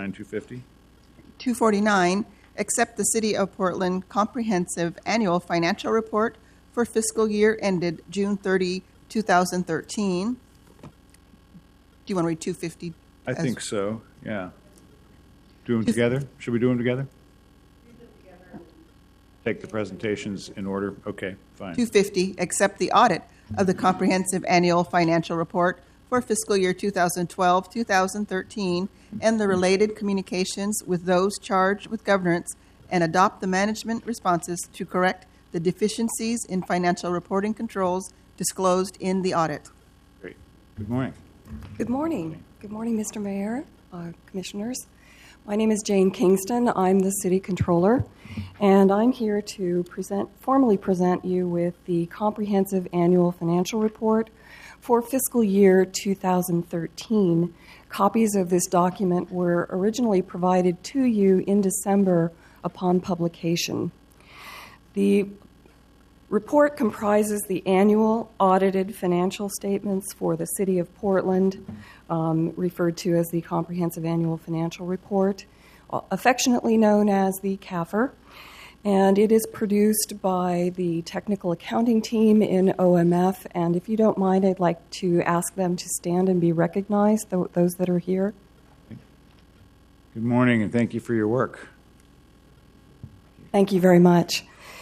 249, 250. 249, accept the City of Portland Comprehensive Annual Financial Report for fiscal year ended June 30, 2013. Do you want to read 250? I think so, yeah. Do them together? Should we do them together? Take the presentations in order? Okay, fine. 250, accept the audit of the Comprehensive Annual Financial Report for fiscal year 2012-2013 and the related communications with those charged with governance, and adopt the management responses to correct the deficiencies in financial reporting controls disclosed in the audit. Great. Good morning. Good morning. Good morning, Mr. Mayor, Commissioners. My name is Jane Kingston. I'm the City Controller, and I'm here to formally present you with the Comprehensive Annual Financial Report for fiscal year 2013. Copies of this document were originally provided to you in December upon publication. The report comprises the annual audited financial statements for the City of Portland, referred to as the Comprehensive Annual Financial Report, affectionately known as the CAFR, and it is produced by the technical accounting team in OMF. And if you don't mind, I'd like to ask them to stand and be recognized, those that are here. Good morning, and thank you for your work. Thank you very much.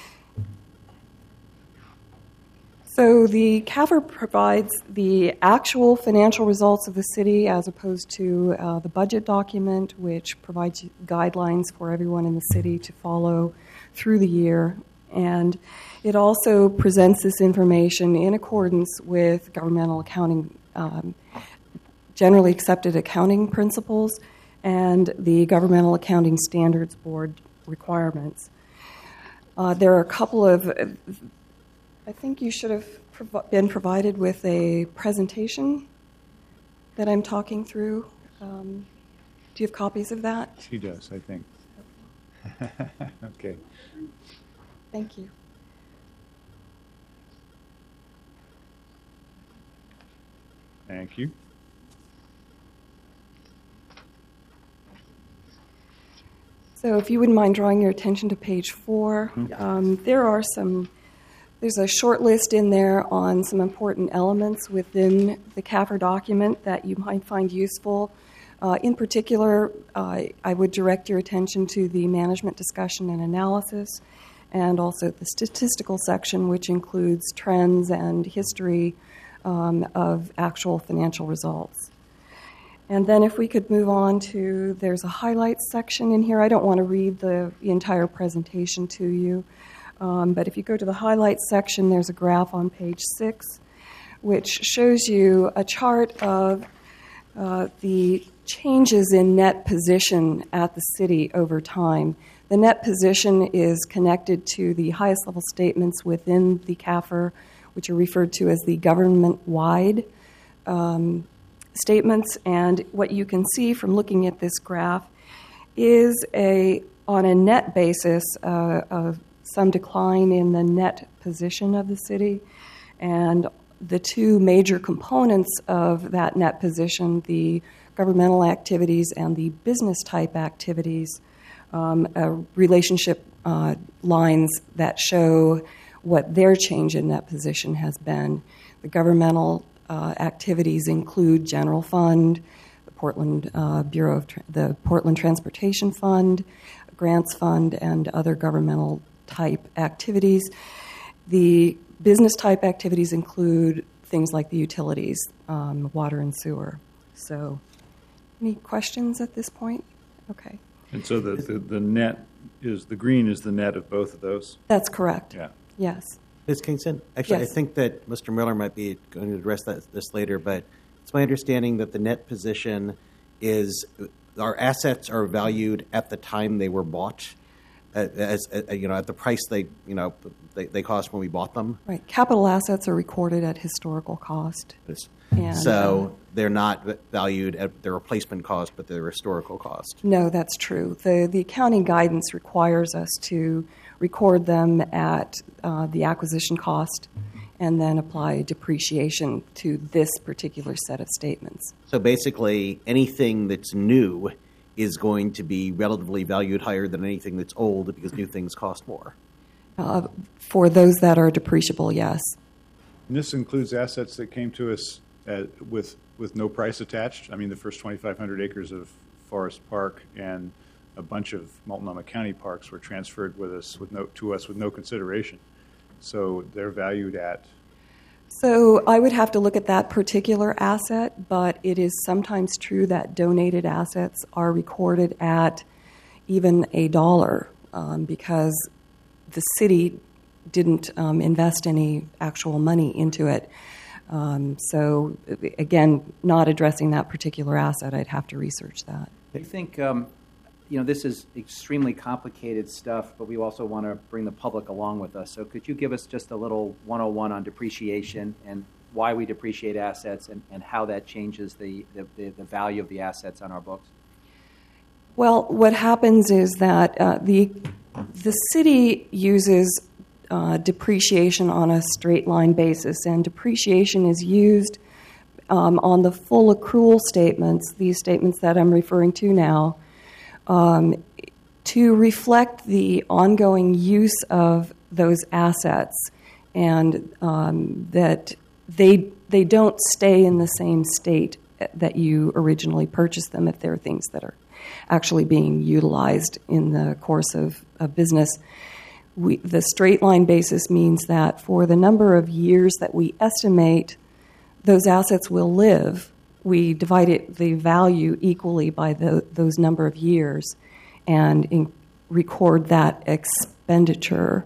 So the CAFR provides the actual financial results of the city as opposed to the budget document, which provides guidelines for everyone in the city to follow through the year. And it also presents this information in accordance with governmental accounting, generally accepted accounting principles, and the Governmental Accounting Standards Board requirements. There are a couple of, I think you should have been provided with a presentation that I'm talking through. Do you have copies of that? She does, I think. Okay. Thank you. Thank you. So if you wouldn't mind drawing your attention to page 4, there's a short list in there on some important elements within the CAFR document that you might find useful. In particular, I would direct your attention to the management discussion and analysis, and also the statistical section, which includes trends and history of actual financial results. And then if we could move on to, there's a highlights section in here. I don't want to read the entire presentation to you, but if you go to the highlights section, there's a graph on page 6, which shows you a chart of the changes in net position at the city over time. The net position is connected to the highest level statements within the CAFR, which are referred to as the government-wide statements. And what you can see from looking at this graph is on a net basis, some decline in the net position of the city. And the two major components of that net position, the governmental activities and the business type activities, relationship lines that show what their change in net position has been. The governmental activities include general fund, the Portland the Portland Transportation Fund, grants fund, and other governmental type activities. The business type activities include things like the utilities, water and sewer. So, any questions at this point? Okay. And so the net is, the green is the net of both of those? That's correct. Yeah. Yes. Ms. Kingston, actually, Yes. I think that Mr. Miller might be going to address this later, but it's my understanding that the net position is our assets are valued at the time they were bought, at the price they cost when we bought them. Right. Capital assets are recorded at historical cost. And, so they're not valued at their replacement cost, but their historical cost. No, that's true. The accounting guidance requires us to record them at the acquisition cost and then apply depreciation to this particular set of statements. So basically, anything that's new is going to be relatively valued higher than anything that's old because new things cost more. For those that are depreciable, yes. And this includes assets that came to us with no price attached. I mean, the first 2,500 acres of Forest Park and a bunch of Multnomah County parks were transferred to us with no consideration. So they're valued at. So I would have to look at that particular asset, but it is sometimes true that donated assets are recorded at even $1 because the city didn't invest any actual money into it. So again, not addressing that particular asset, I'd have to research that. I think this is extremely complicated stuff, but we also want to bring the public along with us. So could you give us just a little 101 on depreciation and why we depreciate assets and how that changes the value of the assets on our books? Well, what happens is that the city uses depreciation on a straight line basis, and depreciation is used on the full accrual statements, these statements that I'm referring to now, to reflect the ongoing use of those assets, and that they don't stay in the same state that you originally purchased them if they're things that are actually being utilized in the course of business. The straight line basis means that for the number of years that we estimate those assets will live, we divide the value equally by those number of years and record that expenditure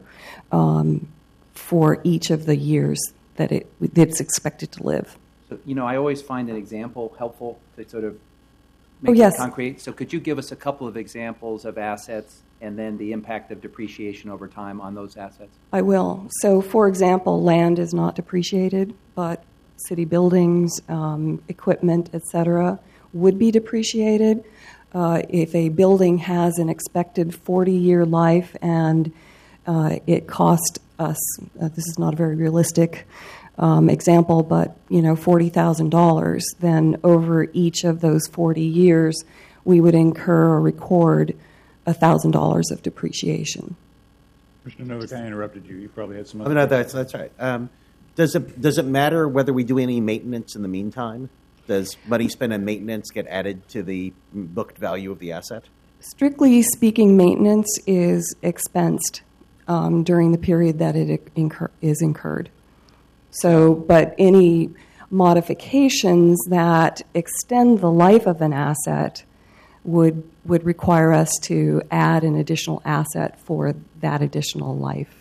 for each of the years that it's expected to live. So, I always find an example helpful to sort of make yes. it concrete. So could you give us a couple of examples of assets and then the impact of depreciation over time on those assets? I will. So, for example, land is not depreciated, but city buildings, equipment, etc., would be depreciated. If a building has an expected 40-year life and it cost us, this is not a very realistic example, but $40,000, then over each of those 40 years, we would incur or record $1,000 of depreciation. Commissioner Novak, I interrupted you. You probably had some Oh, other. no, that's right. Does it matter whether we do any maintenance in the meantime? Does money spent on maintenance get added to the booked value of the asset? Strictly speaking, maintenance is expensed during the period that it is incurred. So, but any modifications that extend the life of an asset would require us to add an additional asset for that additional life.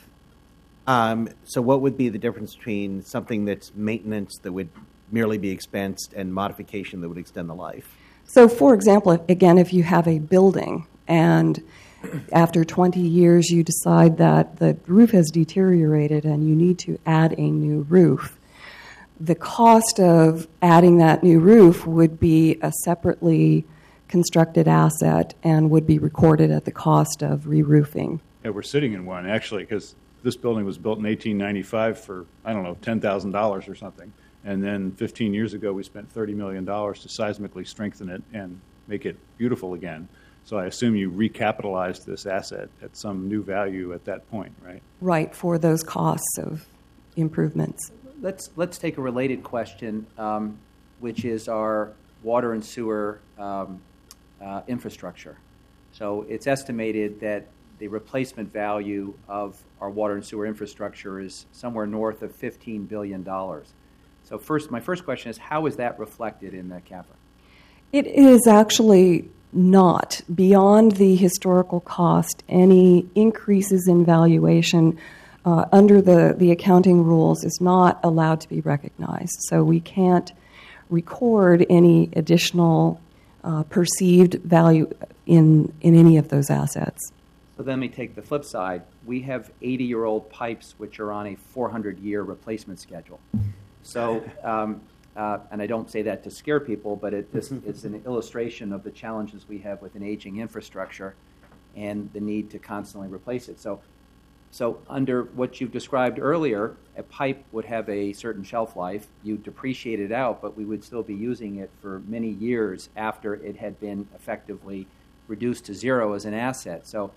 So what would be the difference between something that's maintenance that would merely be expensed and modification that would extend the life? So, for example, if you have a building and after 20 years you decide that the roof has deteriorated and you need to add a new roof, the cost of adding that new roof would be a separately constructed asset and would be recorded at the cost of re-roofing. Yeah, we're sitting in one, actually, because this building was built in 1895 for, $10,000 or something. And then 15 years ago, we spent $30 million to seismically strengthen it and make it beautiful again. So I assume you recapitalized this asset at some new value at that point, right? Right, for those costs of improvements. Let's take a related question, which is our water and sewer infrastructure. So it's estimated that the replacement value of our water and sewer infrastructure is somewhere north of $15 billion. So my first question is, how is that reflected in the CAFR? It is actually not. Beyond the historical cost, any increases in valuation under the accounting rules is not allowed to be recognized. So we can't record any additional perceived value in any of those assets. So then we take the flip side. We have 80-year-old pipes which are on a 400-year replacement schedule. So, and I don't say that to scare people, but it's an illustration of the challenges we have with an aging infrastructure and the need to constantly replace it. So under what you've described earlier, a pipe would have a certain shelf life. You depreciate it out, but we would still be using it for many years after it had been effectively reduced to zero as an asset. So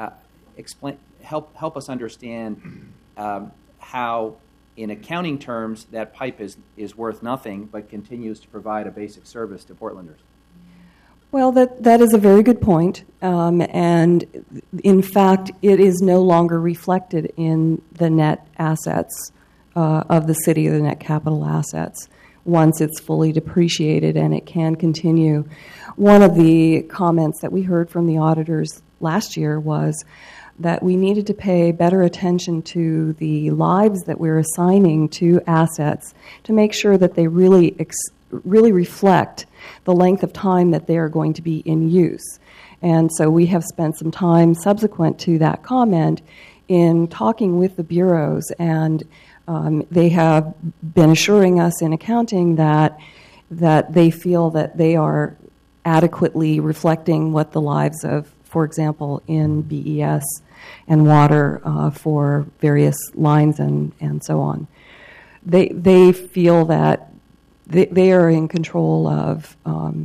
help us understand how, in accounting terms, that pipe is worth nothing but continues to provide a basic service to Portlanders. Well, that is a very good point. And in fact, it is no longer reflected in the net assets of the city, the net capital assets, once it's fully depreciated, and it can continue. One of the comments that we heard from the auditors last year was that we needed to pay better attention to the lives that we're assigning to assets to make sure that they really reflect the length of time that they are going to be in use. And so we have spent some time subsequent to that comment in talking with the bureaus, and they have been assuring us in accounting that they feel that they are adequately reflecting what the lives of, for example, in BES and water for various lines and so on. They feel that they are in control of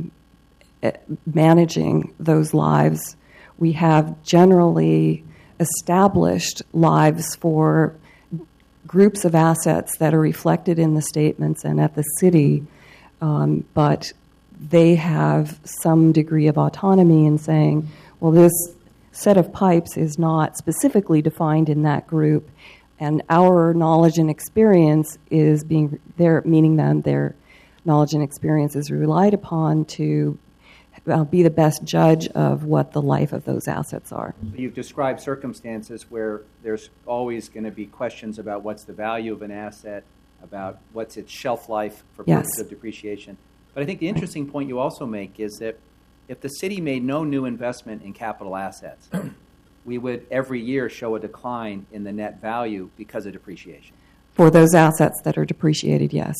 managing those lives. We have generally established lives for groups of assets that are reflected in the statements and at the city, but they have some degree of autonomy in saying, well, this set of pipes is not specifically defined in that group, and our knowledge and experience is being there, meaning that their knowledge and experience is relied upon to be the best judge of what the life of those assets are. You've described circumstances where there's always going to be questions about what's the value of an asset, about what's its shelf life for purposes of depreciation. But I think the interesting point you also make is that if the city made no new investment in capital assets, we would every year show a decline in the net value because of depreciation. For those assets that are depreciated, yes.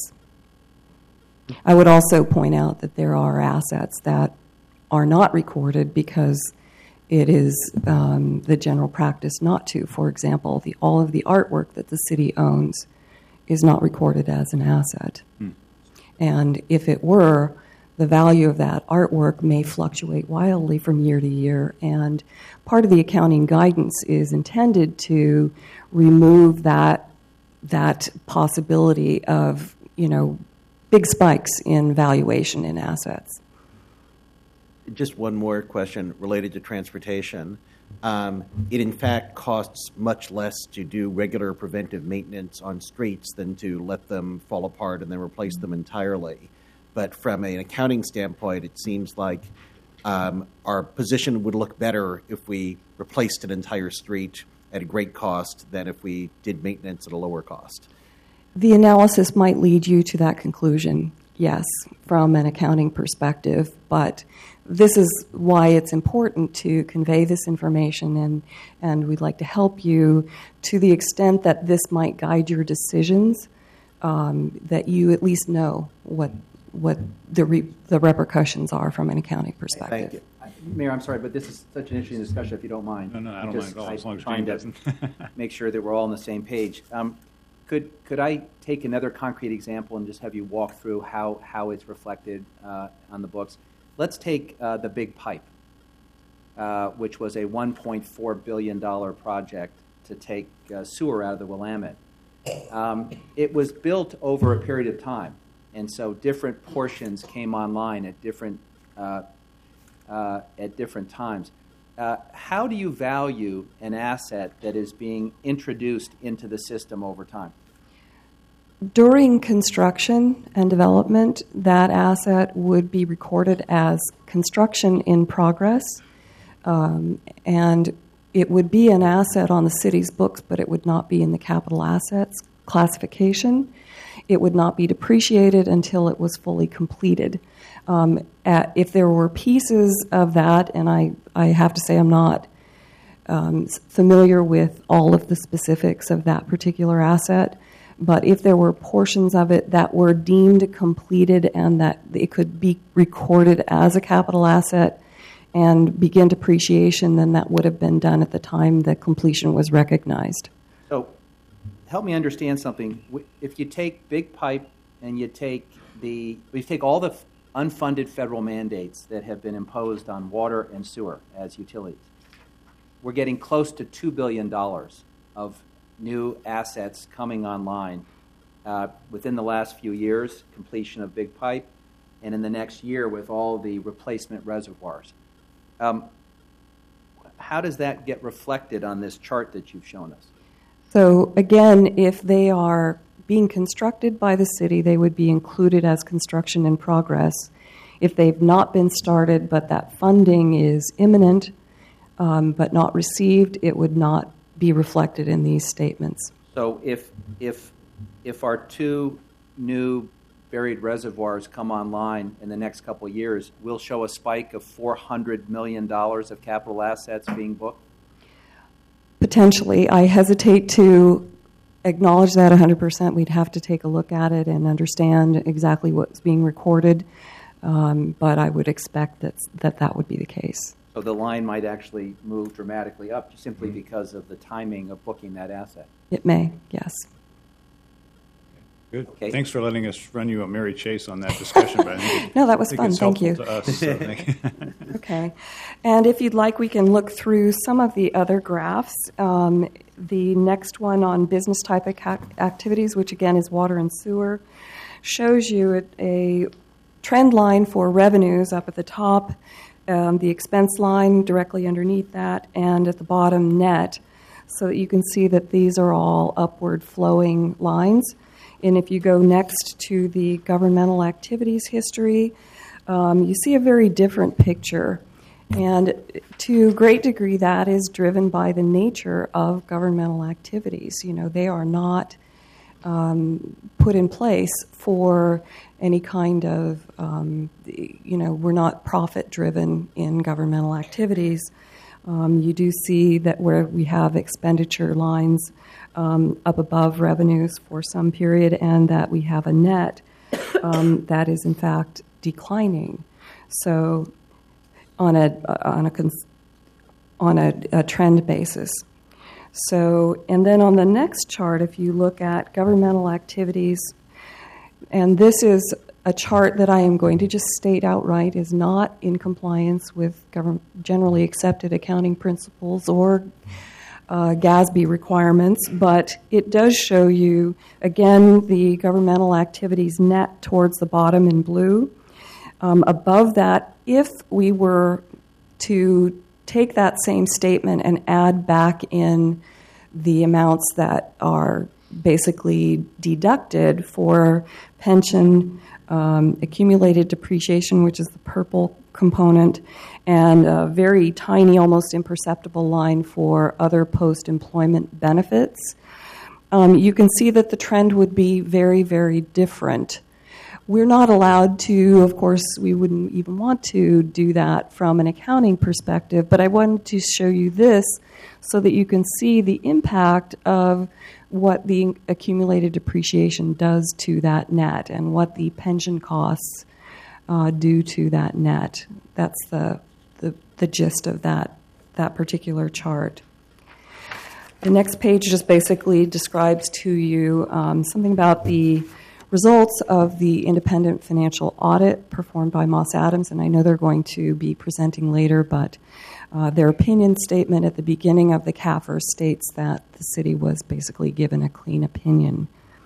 I would also point out that there are assets that are not recorded because it is the general practice not to. For example, all of the artwork that the city owns is not recorded as an asset. And if it were, the value of that artwork may fluctuate wildly from year to year, and part of the accounting guidance is intended to remove that possibility of, big spikes in valuation in assets. Just one more question related to transportation. It in fact costs much less to do regular preventive maintenance on streets than to let them fall apart and then replace them entirely. But from an accounting standpoint, it seems like our position would look better if we replaced an entire street at a great cost than if we did maintenance at a lower cost. The analysis might lead you to that conclusion, yes, from an accounting perspective, but this is why it's important to convey this information, and we'd like to help you to the extent that this might guide your decisions, that you at least know what the repercussions are from an accounting perspective. Thank you. Mayor, I'm sorry, but this is such an interesting discussion, if you don't mind. No, I don't mind at all, as long as Jane doesn't. Make sure that we're all on the same page. Could I take another concrete example and just have you walk through how it's reflected on the books? Let's take the Big Pipe, which was a $1.4 billion project to take sewer out of the Willamette. It was built over a period of time, and so different portions came online at different times. How do you value an asset that is being introduced into the system over time? During construction and development, that asset would be recorded as construction in progress, and it would be an asset on the city's books, but it would not be in the capital assets classification. It would not be depreciated until it was fully completed. If there were pieces of that, and I have to say I'm not familiar with all of the specifics of that particular asset, but if there were portions of it that were deemed completed and that it could be recorded as a capital asset and begin depreciation, then that would have been done at the time that completion was recognized. So help me understand something. If you take Big Pipe and you take all the unfunded federal mandates that have been imposed on water and sewer as utilities. We're getting close to $2 billion of new assets coming online within the last few years, completion of Big Pipe, and in the next year with all the replacement reservoirs. How does that get reflected on this chart that you've shown us? So again, if they are being constructed by the city, they would be included as construction in progress. If they've not been started, but that funding is imminent, but not received, it would not be reflected in these statements. So if our two new buried reservoirs come online in the next couple of years, we'll show a spike of $400 million of capital assets being booked? Potentially. I hesitate to acknowledge that 100%. We'd have to take a look at it and understand exactly what's being recorded, but I would expect that would be the case. So the line might actually move dramatically up simply because of the timing of booking that asset. It may, yes. Good. Okay. Thanks for letting us run you a merry chase on that discussion. But I think No, that was I think fun. it's Thank you. helpful to us, so thank you. Okay. And if you'd like, we can look through some of the other graphs. The next one on business type activities, which again is water and sewer, shows you a trend line for revenues up at the top, the expense line directly underneath that, and at the bottom net, so that you can see that these are all upward flowing lines. And if you go next to the governmental activities history, you see a very different picture. And to a great degree, that is driven by the nature of governmental activities. You know, they are not put in place for any kind of, we're not profit-driven in governmental activities. You do see that where we have expenditure lines up above revenues for some period, and that we have a net that is in fact declining. So on a trend basis. So, and then on the next chart, if you look at governmental activities, and this is a chart that I am going to just state outright is not in compliance with generally accepted accounting principles or GASB requirements, but it does show you, again, the governmental activities net towards the bottom in blue. Above that, if we were to take that same statement and add back in the amounts that are basically deducted for pension, accumulated depreciation, which is the purple component, and a very tiny, almost imperceptible line for other post-employment benefits, you can see that the trend would be very, very different. We're not allowed to, of course, we wouldn't even want to do that from an accounting perspective, but I wanted to show you this so that you can see the impact of what the accumulated depreciation does to that net and what the pension costs do to that net. That's the gist of that particular chart. The next page just basically describes to you something about the results of the independent financial audit performed by Moss Adams, and I know they're going to be presenting later, but their opinion statement at the beginning of the CAFR states that the city was basically given a clean opinion.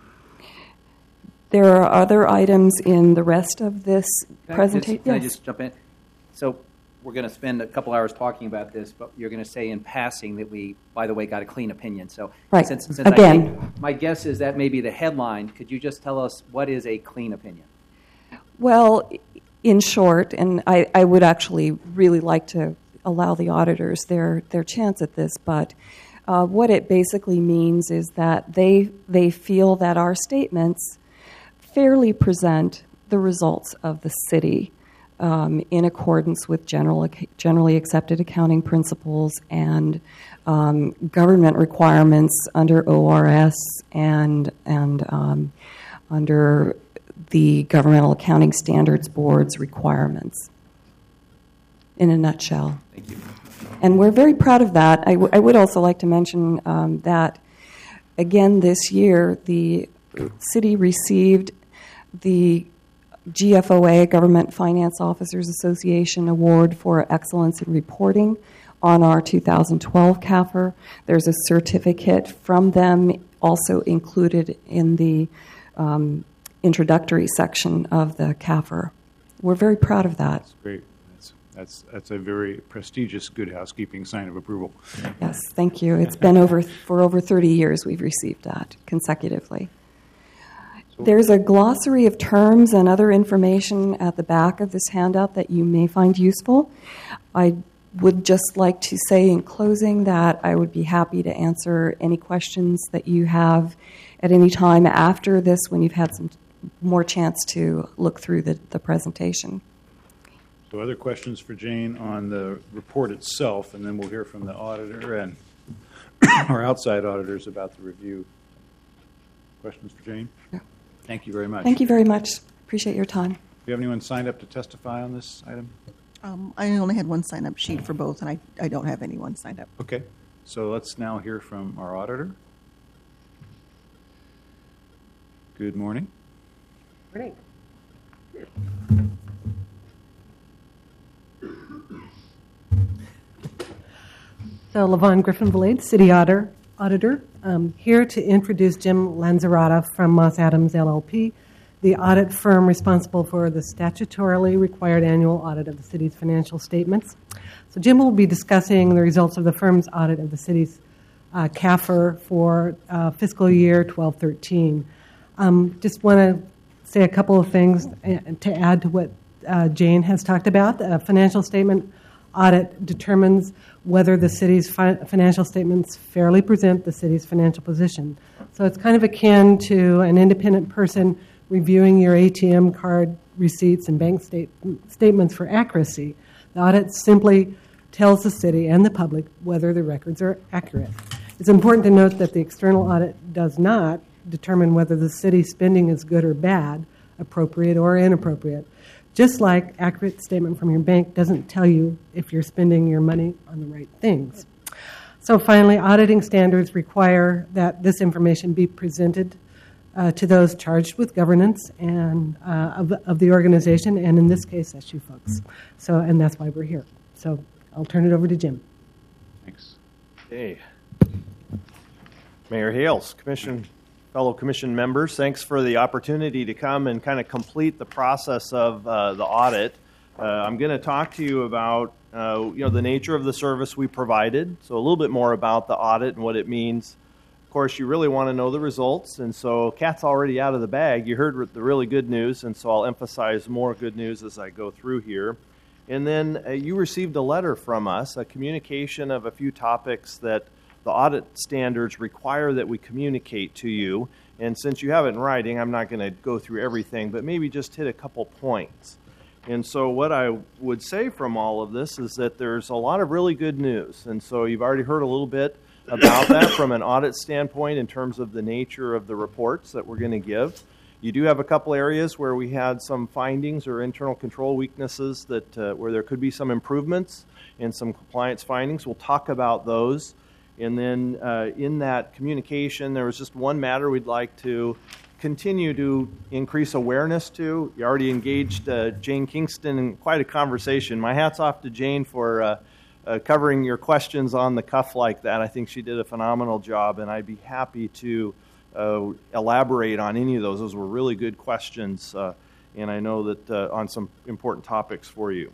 There are other items in the rest of this presentation. Can I just jump in? So we're going to spend a couple hours talking about this, but you're going to say in passing that we, by the way, got a clean opinion. So right. Since again, my guess is that may be the headline. Could you just tell us what is a clean opinion? Well, in short, and I would actually really like to allow the auditors their chance at this, but what it basically means is that they feel that our statements fairly present the results of the city in accordance with generally accepted accounting principles and government requirements under ORS and under the Governmental Accounting Standards Board's requirements, in a nutshell. Thank you. And we're very proud of that. I would also like to mention that, again, this year, the city received the GFOA, Government Finance Officers Association Award for Excellence in Reporting on our 2012 CAFR. There's a certificate from them also included in the introductory section of the CAFR. We're very proud of that. That's great. That's a very prestigious good housekeeping sign of approval. Yes, thank you. It's been for over 30 years we've received that consecutively. There's a glossary of terms and other information at the back of this handout that you may find useful. I would just like to say in closing that I would be happy to answer any questions that you have at any time after this when you've had some more chance to look through the presentation. So other questions for Jane on the report itself, and then we'll hear from the auditor and our outside auditors about the review. Questions for Jane? Yeah. Thank you very much. Thank you very much. Appreciate your time. Do you have anyone signed up to testify on this item? I only had one sign-up sheet for both, and I don't have anyone signed up. Okay. So let's now hear from our auditor. Good morning. Morning. So, Levon Griffin-Valade, City Auditor, here to introduce Jim Lanzarata from Moss Adams LLP, the audit firm responsible for the statutorily required annual audit of the city's financial statements. So Jim will be discussing the results of the firm's audit of the city's CAFR for fiscal year 12-13. Just want to say a couple of things to add to what Jane has talked about. The financial statement audit determines whether the city's financial statements fairly present the city's financial position. So it's kind of akin to an independent person reviewing your ATM card receipts and bank statements for accuracy. The audit simply tells the city and the public whether the records are accurate. It's important to note that the external audit does not determine whether the city's spending is good or bad, appropriate or inappropriate. Just like accurate statement from your bank doesn't tell you if you're spending your money on the right things. So finally, auditing standards require that this information be presented to those charged with governance and of the organization, and in this case, that's you folks. So, and that's why we're here. So I'll turn it over to Jim. Thanks. Hey. Mayor Hales, fellow commission members, thanks for the opportunity to come and kind of complete the process of the audit. I'm going to talk to you about the nature of the service we provided, so a little bit more about the audit and what it means. Of course, you really want to know the results, and so cat's already out of the bag. You heard the really good news, and so I'll emphasize more good news as I go through here. And then you received a letter from us, a communication of a few topics that the audit standards require that we communicate to you. And since you have it in writing, I'm not going to go through everything, but maybe just hit a couple points. And so what I would say from all of this is that there's a lot of really good news. And so you've already heard a little bit about that from an audit standpoint in terms of the nature of the reports that we're going to give. You do have a couple areas where we had some findings or internal control weaknesses that where there could be some improvements and some compliance findings. We'll talk about those. And then in that communication, there was just one matter we'd like to continue to increase awareness to. You already engaged Jane Kingston in quite a conversation. My hat's off to Jane for covering your questions on the cuff like that. I think she did a phenomenal job, and I'd be happy to elaborate on any of those. Those were really good questions, and I know that on some important topics for you.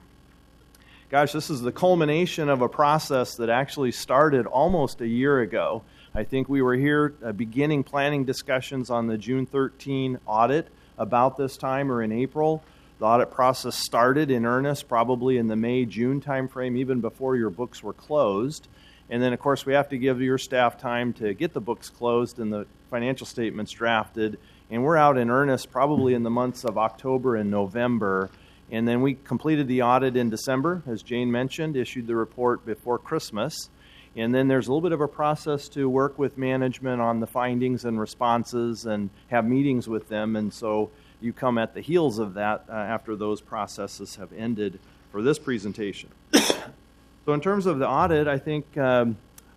Gosh, this is the culmination of a process that actually started almost a year ago. I think we were here beginning planning discussions on the June 13 audit about this time or in April. The audit process started in earnest probably in the May-June timeframe, even before your books were closed. And then, of course, we have to give your staff time to get the books closed and the financial statements drafted. And we're out in earnest probably in the months of October and November. And then we completed the audit in December, as Jane mentioned, issued the report before Christmas. And then there's a little bit of a process to work with management on the findings and responses and have meetings with them. And so you come at the heels of that after those processes have ended for this presentation. So in terms of the audit, I think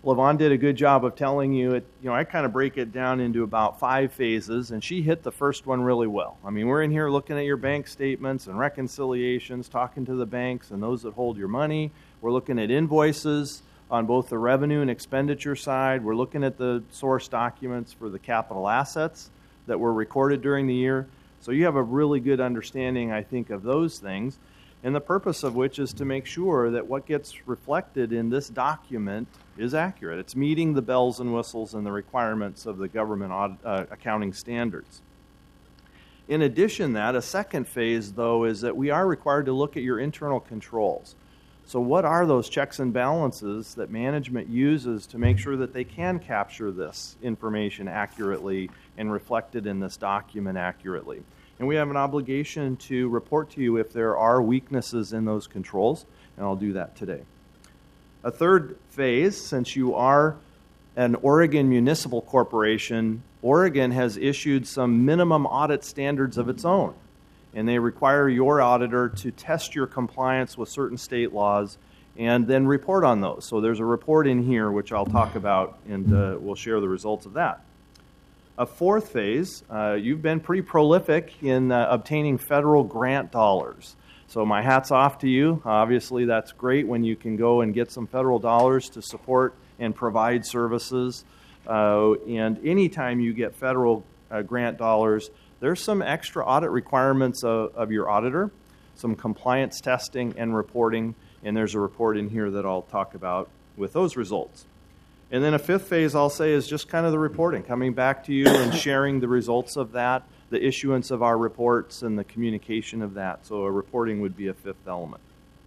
Levon did a good job of telling you it. I kind of break it down into about 5 phases, and she hit the first one really well. I mean, we're in here looking at your bank statements and reconciliations, talking to the banks and those that hold your money. We're looking at invoices on both the revenue and expenditure side. We're looking at the source documents for the capital assets that were recorded during the year. So you have a really good understanding, I think, of those things. And the purpose of which is to make sure that what gets reflected in this document is accurate. It's meeting the bells and whistles and the requirements of the government accounting standards. In addition to that, a second phase, though, is that we are required to look at your internal controls. So what are those checks and balances that management uses to make sure that they can capture this information accurately and reflect it in this document accurately? And we have an obligation to report to you if there are weaknesses in those controls, and I'll do that today. A third phase, since you are an Oregon municipal corporation, Oregon has issued some minimum audit standards of its own, and they require your auditor to test your compliance with certain state laws and then report on those. So there's a report in here which I'll talk about, and we'll share the results of that. A fourth phase, you've been pretty prolific in obtaining federal grant dollars. So my hat's off to you. Obviously, that's great when you can go and get some federal dollars to support and provide services. And anytime you get federal grant dollars, there's some extra audit requirements of your auditor, some compliance testing and reporting, and there's a report in here that I'll talk about with those results. And then a fifth phase, I'll say, is just kind of the reporting, coming back to you and sharing the results of that, the issuance of our reports, and the communication of that. So a reporting would be a fifth element.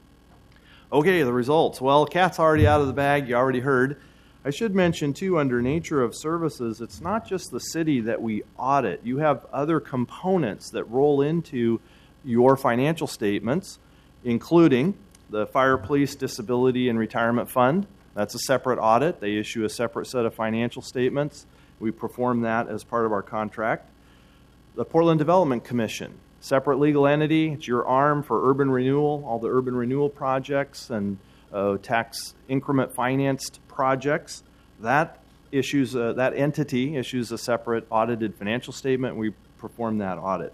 Okay, the results. Well, cat's already out of the bag. You already heard. I should mention, too, under nature of services, it's not just the city that we audit. You have other components that roll into your financial statements, including the Fire, Police, Disability, and Retirement Fund. That's a separate audit. They issue a separate set of financial statements. We perform that as part of our contract. The Portland Development Commission, separate legal entity. It's your arm for urban renewal, all the urban renewal projects and tax increment financed projects. That entity issues a separate audited financial statement. We perform that audit.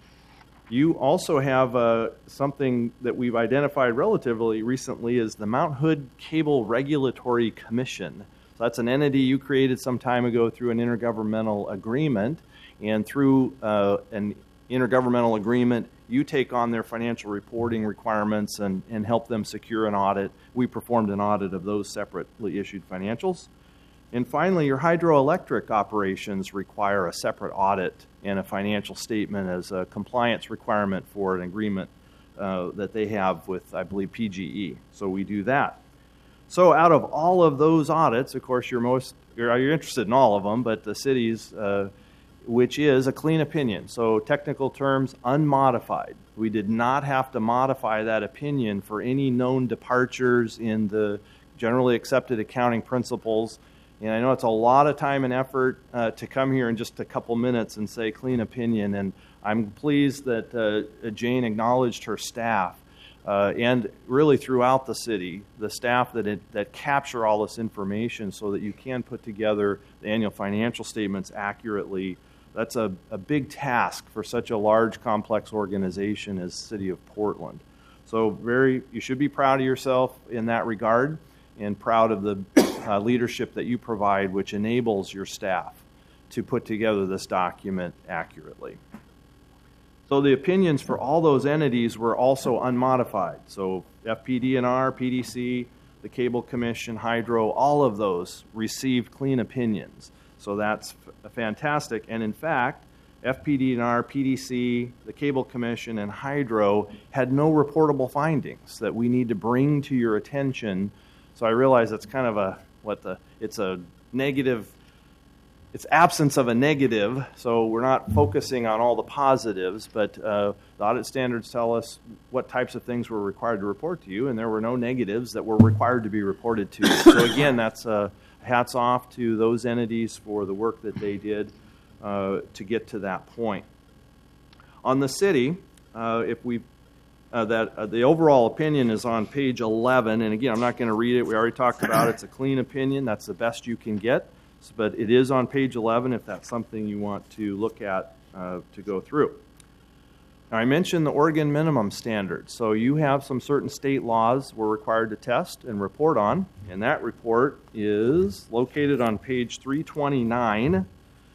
You also have something that we've identified relatively recently as the Mount Hood Cable Regulatory Commission. So that's an entity you created some time ago through an intergovernmental agreement. And through an intergovernmental agreement, you take on their financial reporting requirements and help them secure an audit. We performed an audit of those separately issued financials. And finally, your hydroelectric operations require a separate audit and a financial statement as a compliance requirement for an agreement that they have with, I believe, PGE. So we do that. So out of all of those audits, of course, you're interested in all of them, but the city's, which is a clean opinion. So technical terms, unmodified. We did not have to modify that opinion for any known departures in the generally accepted accounting principles. And I know it's a lot of time and effort to come here in just a couple minutes and say clean opinion. And I'm pleased that Jane acknowledged her staff and really throughout the city, the staff that capture all this information so that you can put together the annual financial statements accurately. That's a big task for such a large, complex organization as the City of Portland. So you should be proud of yourself in that regard and proud of the leadership that you provide, which enables your staff to put together this document accurately. So the opinions for all those entities were also unmodified. So FPD&R, PDC, the Cable Commission, Hydro, all of those received clean opinions. So that's fantastic. And in fact, FPD&R, PDC, the Cable Commission, and Hydro had no reportable findings that we need to bring to your attention. So I realize it's kind of it's a negative, it's absence of a negative, so we're not focusing on all the positives, but the audit standards tell us what types of things we're required to report to you, and there were no negatives that were required to be reported to you. So again, that's hats off to those entities for the work that they did to get to that point. On the city, if we the overall opinion is on page 11. And again, I'm not going to read it. We already talked about it. It's a clean opinion. That's the best you can get. But it is on page 11 if that's something you want to look at to go through. Now, I mentioned the Oregon minimum standards. So you have some certain state laws we're required to test and report on. And that report is located on page 329.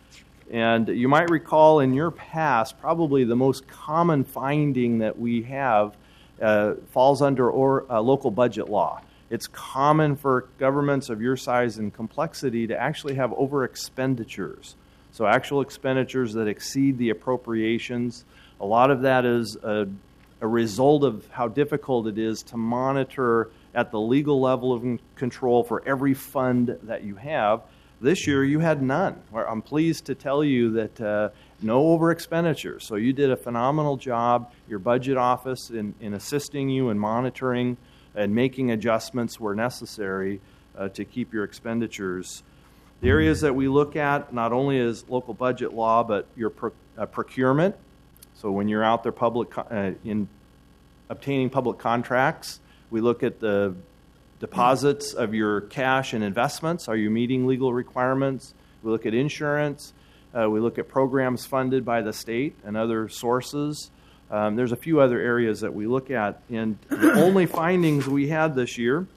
And you might recall in your past, probably the most common finding that we have falls under local budget law. It's common for governments of your size and complexity to actually have over expenditures. So actual expenditures that exceed the appropriations. A lot of that is a result of how difficult it is to monitor at the legal level of control for every fund that you have. This year, you had none. I'm pleased to tell you that no over expenditures. So you did a phenomenal job, your budget office, in assisting you in monitoring and making adjustments where necessary to keep your expenditures. The areas that we look at not only is local budget law, but your procurement. So when you're out there in obtaining public contracts, we look at the deposits of your cash and investments. Are you meeting legal requirements? We look at insurance. We look at programs funded by the state and other sources. There's a few other areas that we look at. And the only findings we had this year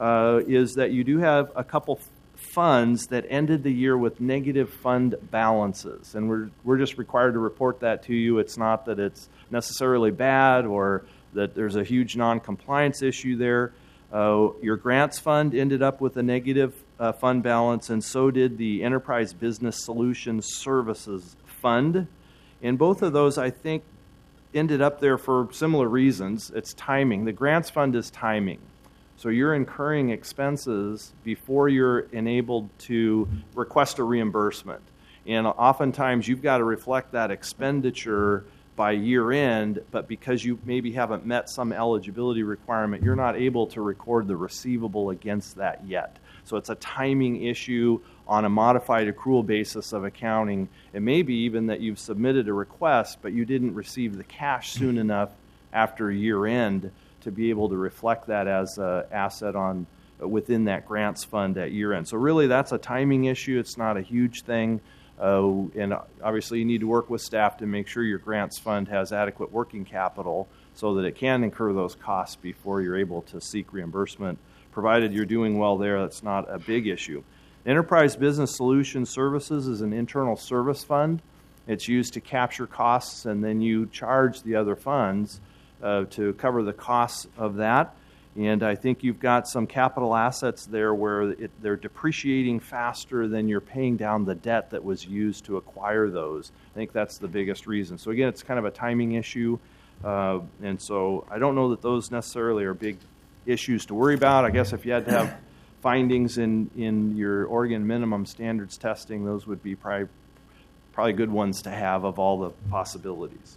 is that you do have a couple funds that ended the year with negative fund balances. And we're just required to report that to you. It's not that it's necessarily bad or that there's a huge non-compliance issue there. Your grants fund ended up with a negative fund balance, and so did the Enterprise Business Solutions Services Fund. And both of those, I think, ended up there for similar reasons. It's timing. The grants fund is timing. So you're incurring expenses before you're enabled to request a reimbursement. And oftentimes you've got to reflect that expenditure by year end, but because you maybe haven't met some eligibility requirement, you're not able to record the receivable against that yet. So it's a timing issue on a modified accrual basis of accounting. It may be even that you've submitted a request, but you didn't receive the cash soon enough after year end to be able to reflect that as an asset within that grants fund at year end. So really that's a timing issue. It's not a huge thing. And obviously you need to work with staff to make sure your grants fund has adequate working capital so that it can incur those costs before you're able to seek reimbursement. Provided you're doing well there, that's not a big issue. Enterprise Business Solutions Services is an internal service fund. It's used to capture costs, and then you charge the other funds to cover the costs of that. And I think you've got some capital assets there where they're depreciating faster than you're paying down the debt that was used to acquire those. I think that's the biggest reason. So again, it's kind of a timing issue. And so I don't know that those necessarily are big issues to worry about. I guess if you had to have findings in your Oregon minimum standards testing, those would be probably good ones to have of all the possibilities.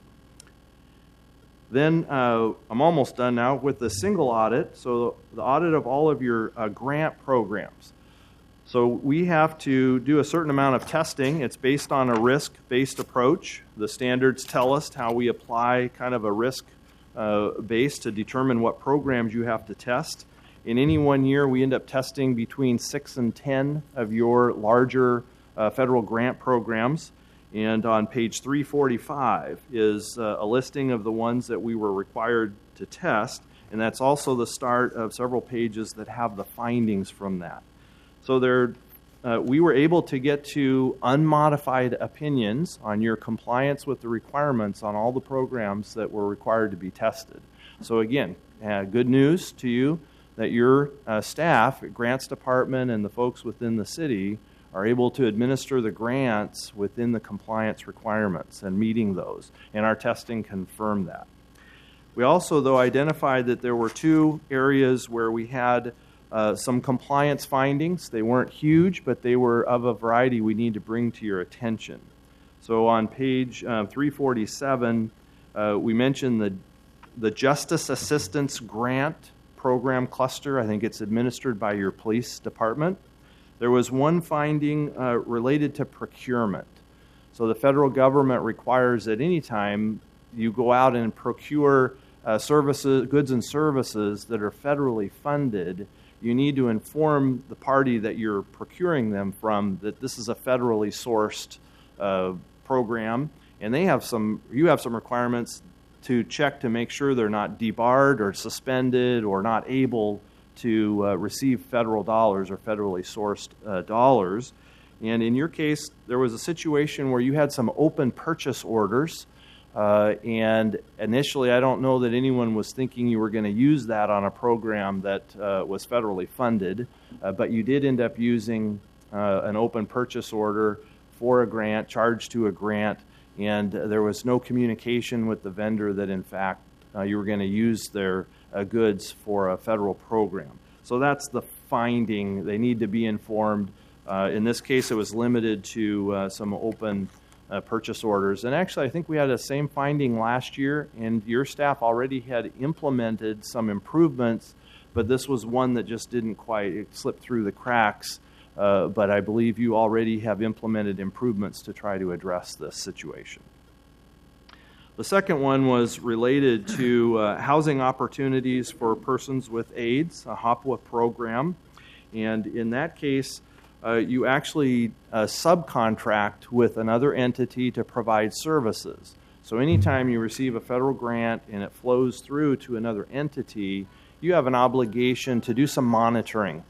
Then I'm almost done now with the single audit, so the audit of all of your grant programs. So we have to do a certain amount of testing. It's based on a risk-based approach. The standards tell us how we apply kind of a risk base to determine what programs you have to test. In any one year, we end up testing between 6 and 10 of your larger federal grant programs. And on page 345 is a listing of the ones that we were required to test, and that's also the start of several pages that have the findings from that. So we were able to get to unmodified opinions on your compliance with the requirements on all the programs that were required to be tested. So again, good news to you that your staff, grants department, and the folks within the city are able to administer the grants within the compliance requirements and meeting those. And our testing confirmed that. We also, though, identified that there were two areas where we had some compliance findings. They weren't huge, but they were of a variety we need to bring to your attention. So on page 347, we mentioned the Justice Assistance Grant Program Cluster. I think it's administered by your police department. There was one finding related to procurement. So the federal government requires that any time you go out and procure goods and services that are federally funded, you need to inform the party that you're procuring them from that this is a federally sourced program, and you have some requirements to check to make sure they're not debarred or suspended or not able to receive federal dollars or federally sourced dollars. And in your case, there was a situation where you had some open purchase orders, and initially I don't know that anyone was thinking you were going to use that on a program that was federally funded, but you did end up using an open purchase order for a grant, charged to a grant, and there was no communication with the vendor that in fact you were going to use their goods for a federal program. So that's the finding. They need to be informed. In this case, it was limited to some open purchase orders. And actually, I think we had the same finding last year, and your staff already had implemented some improvements, but this was one that just didn't quite slip through the cracks. But I believe you already have implemented improvements to try to address this situation. The second one was related to housing opportunities for persons with AIDS, a HOPWA program. And in that case, you actually subcontract with another entity to provide services. So anytime you receive a federal grant and it flows through to another entity, you have an obligation to do some monitoring.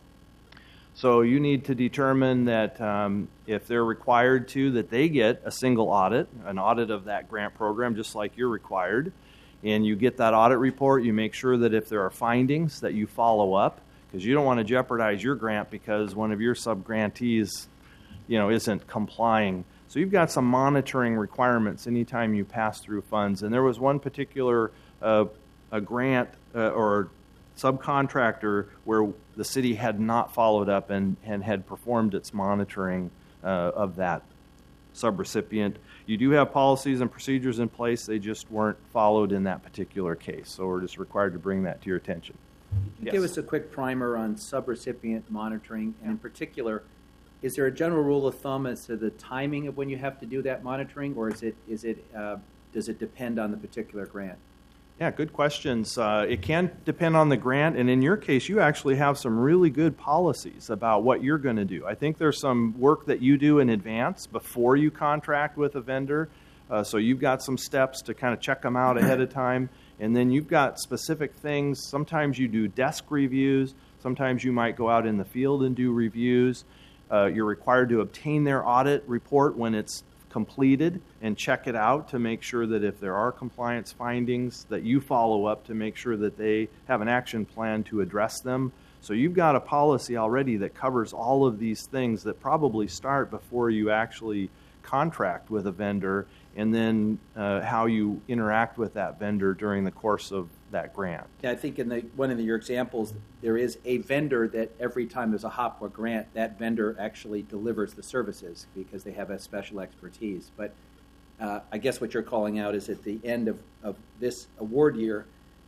So you need to determine that if they're required to, that they get a single audit, an audit of that grant program, just like you're required. And you get that audit report. You make sure that if there are findings that you follow up, because you don't want to jeopardize your grant because one of your sub-grantees, isn't complying. So you've got some monitoring requirements anytime you pass through funds. And there was one particular a grant or subcontractor where the city had not followed up and had performed its monitoring of that subrecipient. You do have policies and procedures in place. They just weren't followed in that particular case. So we're just required to bring that to your attention. Can you give us a quick primer on subrecipient monitoring, and in particular, is there a general rule of thumb as to the timing of when you have to do that monitoring, or does it depend on the particular grant? Yeah, good questions. It can depend on the grant, and in your case, you actually have some really good policies about what you're going to do. I think there's some work that you do in advance before you contract with a vendor, so you've got some steps to kind of check them out ahead of time, and then you've got specific things. Sometimes you do desk reviews. Sometimes you might go out in the field and do reviews. You're required to obtain their audit report when it's completed and check it out to make sure that if there are compliance findings that you follow up to make sure that they have an action plan to address them. So you've got a policy already that covers all of these things that probably start before you actually contract with a vendor, and then how you interact with that vendor during the course of that grant. Yeah, I think in one of your examples, there is a vendor that every time there's a HOPWA grant, that vendor actually delivers the services because they have a special expertise. But I guess what you're calling out is at the end of this award year,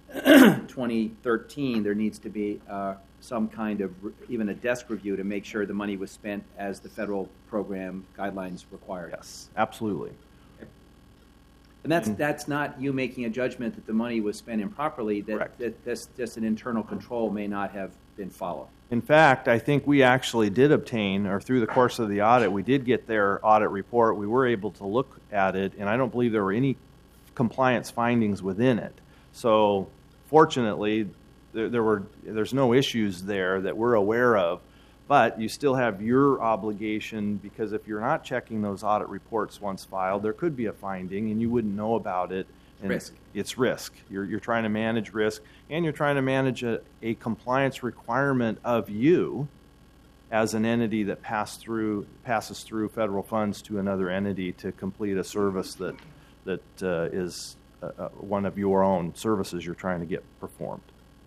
2013, there needs to be some kind of even a desk review to make sure the money was spent as the federal program guidelines required. Yes, absolutely. And that's not you making a judgment that the money was spent improperly, that this just an internal control may not have been followed. In fact, I think we actually did obtain, or through the course of the audit, we did get their audit report. We were able to look at it, and I don't believe there were any compliance findings within it. So fortunately, there's no issues there that we're aware of. But you still have your obligation, because if you're not checking those audit reports once filed, there could be a finding and you wouldn't know about it. And risk. It's risk. You're trying to manage risk, and you're trying to manage a compliance requirement of you as an entity that passes through federal funds to another entity to complete a service that is one of your own services you're trying to get performed.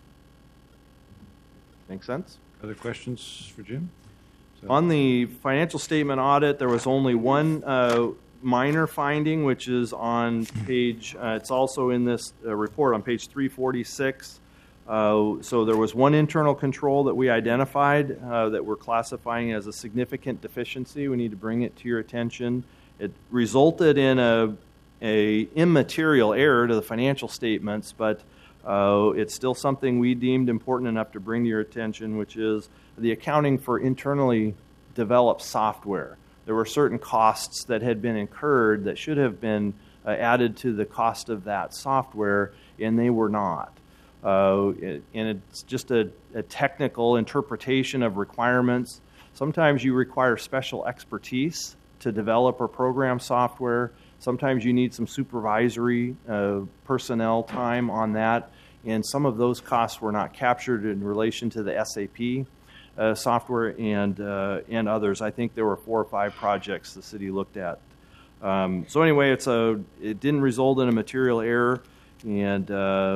Make sense? Other questions for Jim? On the financial statement audit, there was only one minor finding, which is on page, it's also in this report on page 346. So there was one internal control that we identified that we're classifying as a significant deficiency. We need to bring it to your attention. It resulted in a immaterial error to the financial statements, but it's still something we deemed important enough to bring to your attention, which is the accounting for internally developed software. There were certain costs that had been incurred that should have been added to the cost of that software, and they were not. And it's just a technical interpretation of requirements. Sometimes you require special expertise to develop or program software. Sometimes you need some supervisory personnel time on that, and some of those costs were not captured in relation to the SAP software and others. I think there were 4 or 5 projects the city looked at. So anyway, it didn't result in a material error, and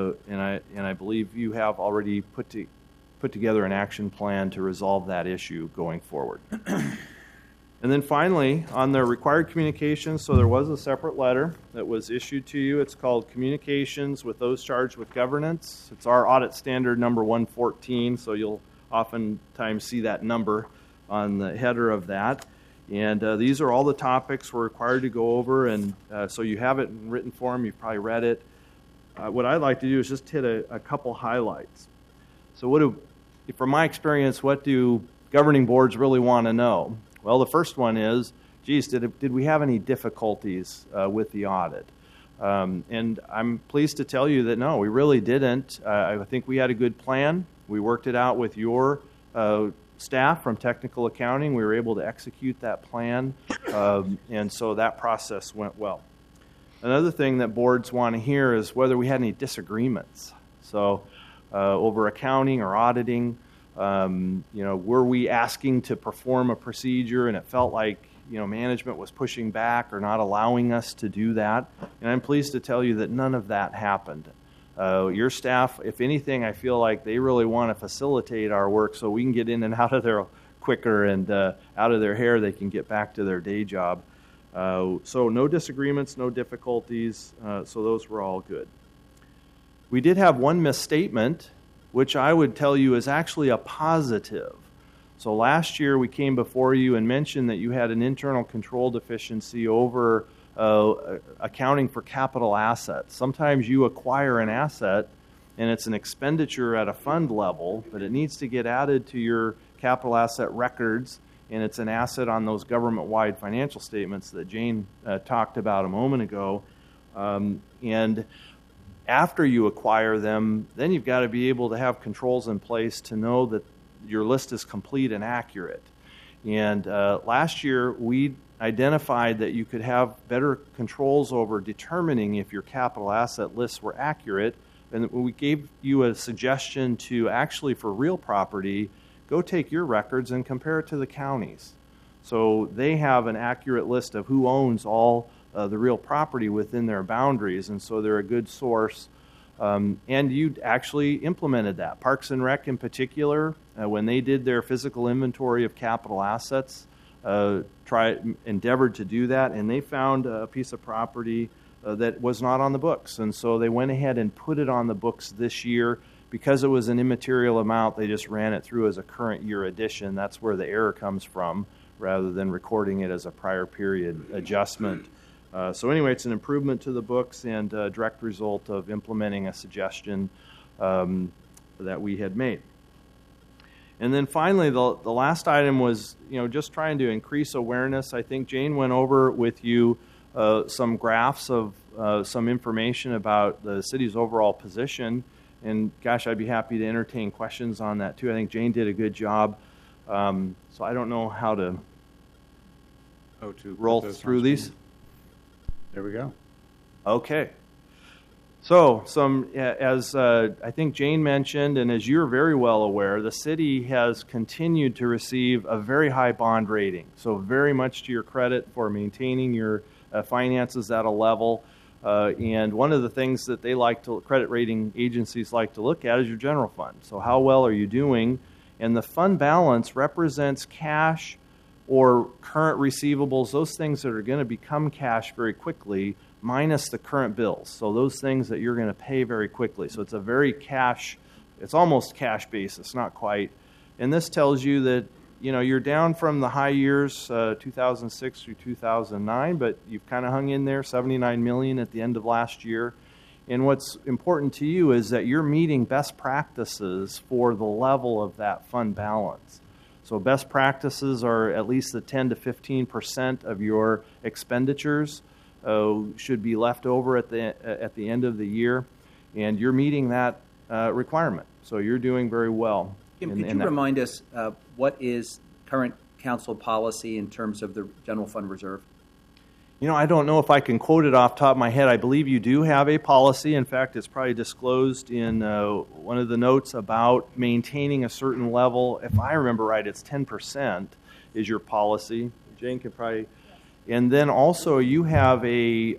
I believe you have already put together an action plan to resolve that issue going forward. And then finally, on the required communications, so there was a separate letter that was issued to you. It's called Communications with Those Charged with Governance. It's our audit standard number 114, so you'll oftentimes see that number on the header of that. And these are all the topics we're required to go over, and so you have it in written form. You've probably read it. What I'd like to do is just hit a couple highlights. So from my experience, what do governing boards really want to know? Well, the first one is, geez, did we have any difficulties with the audit? And I'm pleased to tell you that no, we really didn't. I think we had a good plan. We worked it out with your staff from technical accounting. We were able to execute that plan, and so that process went well. Another thing that boards want to hear is whether we had any disagreements. So over accounting or auditing, were we asking to perform a procedure and it felt like management was pushing back or not allowing us to do that? And I'm pleased to tell you that none of that happened. Your staff, if anything, I feel like they really want to facilitate our work so we can get in and out of there quicker, and out of their hair they can get back to their day job. So no disagreements, no difficulties, so those were all good. We did have one misstatement, which I would tell you is actually a positive. So last year we came before you and mentioned that you had an internal control deficiency over accounting for capital assets. Sometimes you acquire an asset and it's an expenditure at a fund level, but it needs to get added to your capital asset records, and it's an asset on those government-wide financial statements that Jane talked about a moment ago. And after you acquire them, then you've got to be able to have controls in place to know that your list is complete and accurate. And last year, we identified that you could have better controls over determining if your capital asset lists were accurate. And we gave you a suggestion to actually, for real property, go take your records and compare it to the counties. So they have an accurate list of who owns all the real property within their boundaries, and so they're a good source. And you actually implemented that. Parks and Rec in particular, when they did their physical inventory of capital assets, endeavored to do that, and they found a piece of property that was not on the books. And so they went ahead and put it on the books this year. Because it was an immaterial amount, they just ran it through as a current year addition. That's where the error comes from, rather than recording it as a prior period adjustment. So anyway, it's an improvement to the books and a direct result of implementing a suggestion that we had made. And then finally, the last item was just trying to increase awareness. I think Jane went over with you some graphs of some information about the city's overall position. And gosh, I'd be happy to entertain questions on that too. I think Jane did a good job. So I don't know how to roll through these. There we go. Okay. So as I think Jane mentioned, and as you're very well aware, the city has continued to receive a very high bond rating. So very much to your credit for maintaining your finances at a level. And one of the things that credit rating agencies like to look at is your general fund. So how well are you doing? And the fund balance represents cash or current receivables, those things that are going to become cash very quickly, minus the current bills. So those things that you're going to pay very quickly. So it's almost cash basis, not quite. And this tells you that you're down from the high years, 2006 through 2009, but you've kind of hung in there, $79 million at the end of last year. And what's important to you is that you're meeting best practices for the level of that fund balance. So best practices are at least the 10 to 15% of your expenditures should be left over at the end of the year, and you're meeting that requirement. So you're doing very well. Jim, could you remind us what is current council policy in terms of the general fund reserve? I don't know if I can quote it off the top of my head. I believe you do have a policy. In fact, it's probably disclosed in one of the notes about maintaining a certain level. If I remember right, it's 10% is your policy. Jane could probably... And then also you have a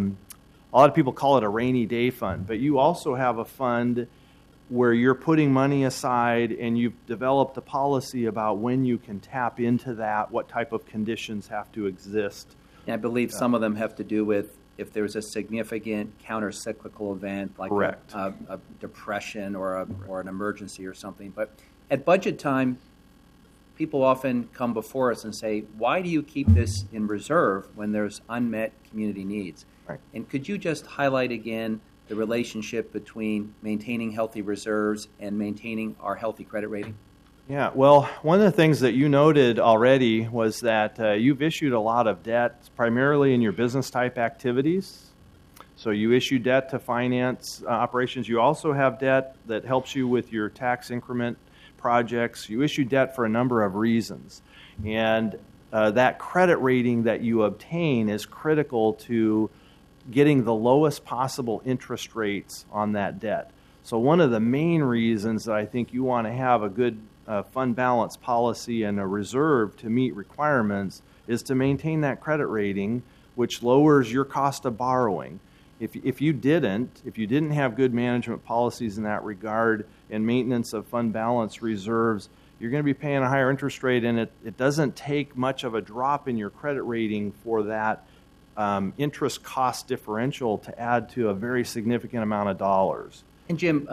lot of people call it a rainy day fund, but you also have a fund where you're putting money aside and you've developed a policy about when you can tap into that, what type of conditions have to exist. I believe some of them have to do with if there's a significant counter-cyclical event like a depression or an emergency or something. But at budget time, people often come before us and say, why do you keep this in reserve when there's unmet community needs? Right. And could you just highlight again the relationship between maintaining healthy reserves and maintaining our healthy credit rating? Yeah, well, one of the things that you noted already was that you've issued a lot of debt, primarily in your business-type activities. So you issue debt to finance operations. You also have debt that helps you with your tax increment projects. You issue debt for a number of reasons. And that credit rating that you obtain is critical to getting the lowest possible interest rates on that debt. So one of the main reasons that I think you want to have a good fund balance policy and a reserve to meet requirements is to maintain that credit rating, which lowers your cost of borrowing. If you didn't have good management policies in that regard and maintenance of fund balance reserves, you're going to be paying a higher interest rate, and it doesn't take much of a drop in your credit rating for that interest cost differential to add to a very significant amount of dollars. And Jim,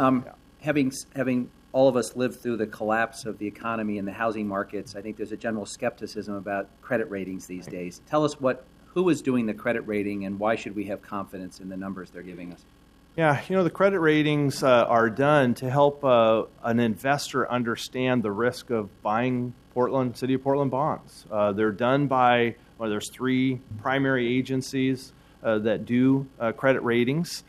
having all of us lived through the collapse of the economy and the housing markets, I think there's a general skepticism about credit ratings these days. Tell us who is doing the credit rating and why should we have confidence in the numbers they're giving us? Yeah, the credit ratings are done to help an investor understand the risk of buying City of Portland bonds. They're done by, there's 3 primary agencies that do credit ratings.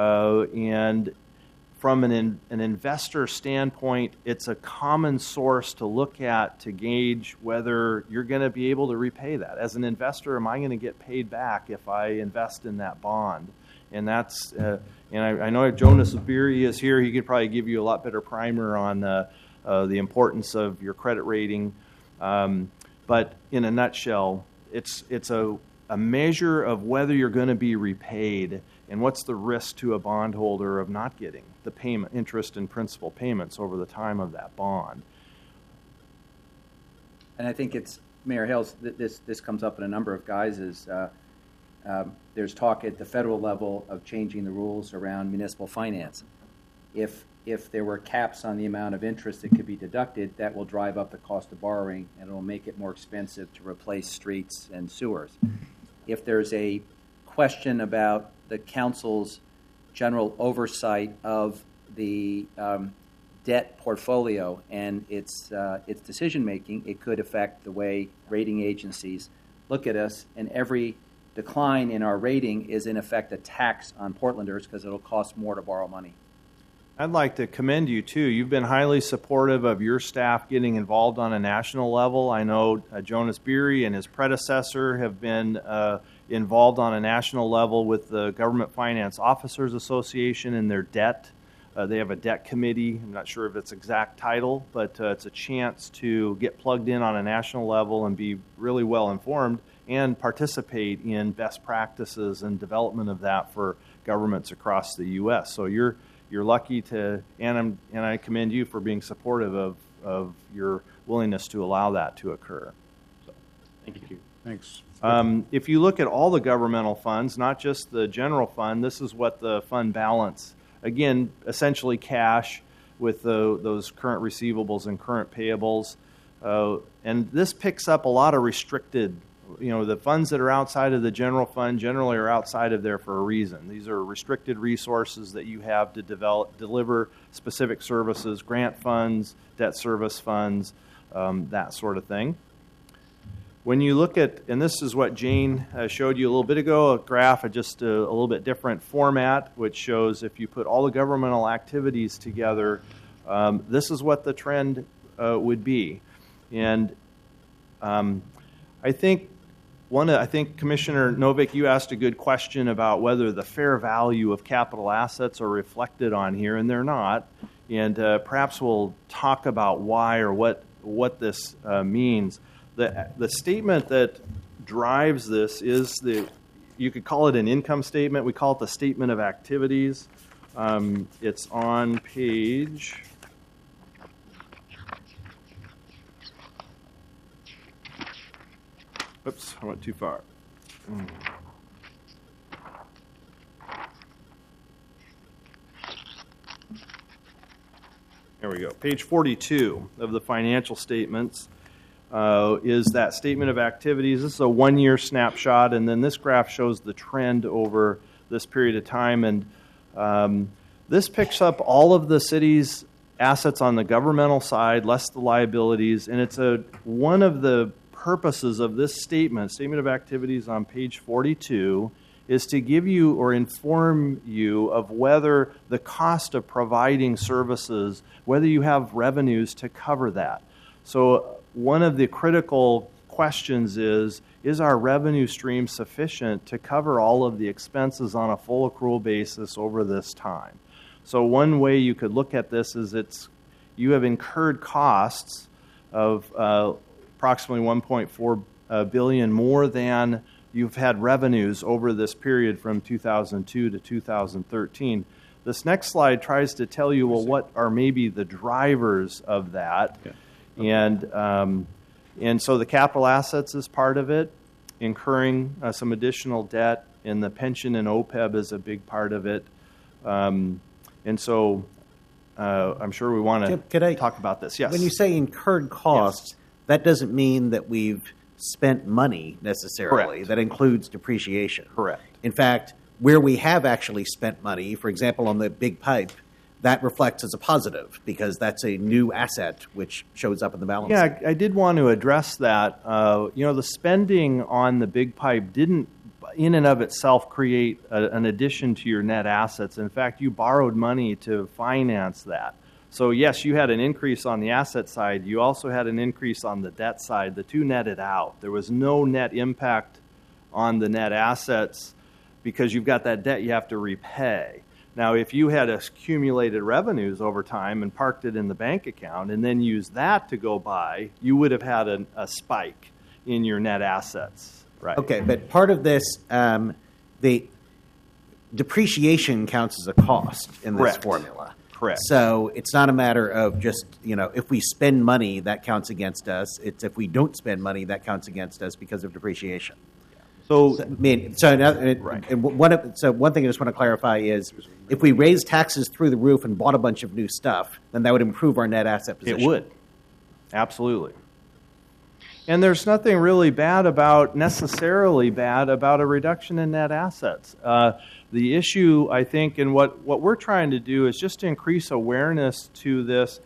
And from an investor standpoint, it's a common source to look at to gauge whether you're going to be able to repay that. As an investor, am I going to get paid back if I invest in that bond? And that's, and I know if Jonas Beery is here, he could probably give you a lot better primer on the importance of your credit rating. But in a nutshell, it's a measure of whether you're going to be repaid and what's the risk to a bondholder of not getting the payment, interest and principal payments over the time of that bond. And I think it's, Mayor Hales, this comes up in a number of guises. There's talk at the federal level of changing the rules around municipal finance. If there were caps on the amount of interest that could be deducted, that will drive up the cost of borrowing and it will make it more expensive to replace streets and sewers. If there's a question about the council's general oversight of the debt portfolio and its decision making, it could affect the way rating agencies look at us, and every decline in our rating is in effect a tax on Portlanders because it'll cost more to borrow money. I'd like to commend you, too. You've been highly supportive of your staff getting involved on a national level. I know Jonas Beery and his predecessor have been involved on a national level with the Government Finance Officers Association and their debt. They have a debt committee. I'm not sure of its exact title, but it's a chance to get plugged in on a national level and be really well informed and participate in best practices and development of that for governments across the U.S. So you're lucky to, and I commend you for being supportive of your willingness to allow that to occur. So, thank you. Thanks. If you look at all the governmental funds, not just the general fund, this is what the fund balance, again, essentially cash with those current receivables and current payables. And this picks up a lot of restricted, the funds that are outside of the general fund generally are outside of there for a reason. These are restricted resources that you have to deliver specific services, grant funds, debt service funds, that sort of thing. When you look at, and this is what Jane showed you a little bit ago, a graph of just a little bit different format, which shows if you put all the governmental activities together, this is what the trend would be. And I think Commissioner Novick, you asked a good question about whether the fair value of capital assets are reflected on here, and they're not. And perhaps we'll talk about why or what this means. The statement that drives this is you could call it an income statement. We call it the statement of activities. It's on page. Oops, I went too far. There we go. Page 42 of the financial statements is that statement of activities. This is a one-year snapshot, and then this graph shows the trend over this period of time. And this picks up all of the city's assets on the governmental side, less the liabilities, and it's one of the purposes of this statement of activities on page 42, is to give you or inform you of whether the cost of providing services, whether you have revenues to cover that. So one of the critical questions is our revenue stream sufficient to cover all of the expenses on a full accrual basis over this time? So one way you could look at this is you have incurred costs of approximately $1.4 billion more than you've had revenues over this period from 2002 to 2013. This next slide tries to tell you, well, what are maybe the drivers of that? Okay. And so the capital assets is part of it, incurring some additional debt, and the pension and OPEB is a big part of it. And so I'm sure we want to talk about this. Yes. When you say incurred costs, yes, that doesn't mean that we've spent money necessarily. Correct. That includes depreciation. Correct. In fact, where we have actually spent money, for example, on the big pipe, that reflects as a positive because that's a new asset which shows up in the balance sheet. Yeah, I did want to address that. The spending on the big pipe didn't in and of itself create an addition to your net assets. In fact, you borrowed money to finance that. So yes, you had an increase on the asset side. You also had an increase on the debt side. The two netted out. There was no net impact on the net assets because you've got that debt you have to repay. Now, if you had accumulated revenues over time and parked it in the bank account and then used that to go by, you would have had a spike in your net assets. Right. Okay, but part of this, the depreciation counts as a cost in this Correct. Formula. Correct. So it's not a matter of just, if we spend money, that counts against us. It's if we don't spend money, that counts against us because of depreciation. So one thing I just want to clarify is if we raise taxes through the roof and bought a bunch of new stuff, then that would improve our net asset position. It would. Absolutely. And there's nothing really necessarily bad about a reduction in net assets. The issue, I think, and what we're trying to do is just to increase awareness to this,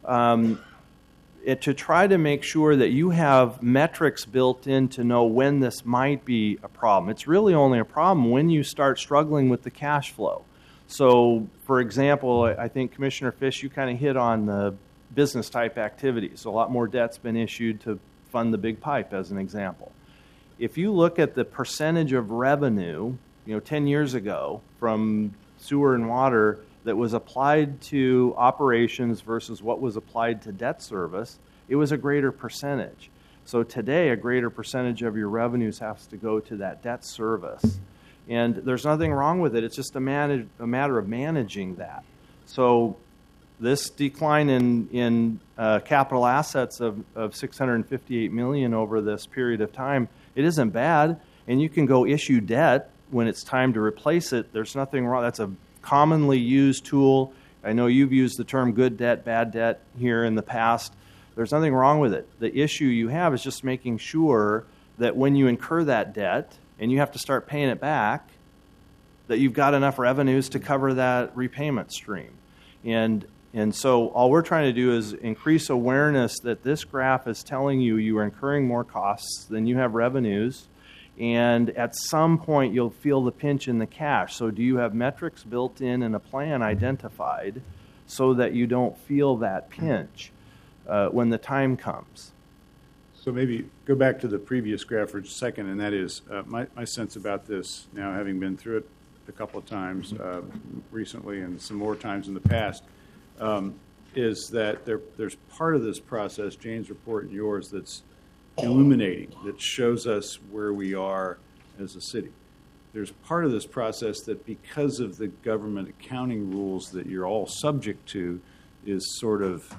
to try to make sure that you have metrics built in to know when this might be a problem. It's really only a problem when you start struggling with the cash flow. So, for example, I think Commissioner Fish, you kind of hit on the business-type activities. A lot more debt's been issued to fund the big pipe, as an example. If you look at the percentage of revenue 10 years ago from sewer and water that was applied to operations versus what was applied to debt service, it was a greater percentage. So today, a greater percentage of your revenues has to go to that debt service. And there's nothing wrong with it. It's just a matter of managing that. So this decline in capital assets of $658 million over this period of time, it isn't bad. And you can go issue debt when it's time to replace it. There's nothing wrong. That's a commonly used tool. I know you've used the term good debt, bad debt here in the past. There's nothing wrong with it. The issue you have is just making sure that when you incur that debt and you have to start paying it back, that you've got enough revenues to cover that repayment stream. And so all we're trying to do is increase awareness that this graph is telling you are incurring more costs than you have revenues, and at some point you'll feel the pinch in the cash. So do you have metrics built in and a plan identified so that you don't feel that pinch when the time comes? So maybe go back to the previous graph for just a second, and that is my sense about this now, having been through it a couple of times recently and some more times in the past, is that there's part of this process, Jane's report and yours, that's illuminating, that shows us where we are as a city. There's part of this process that, because of the government accounting rules that you're all subject to, is sort of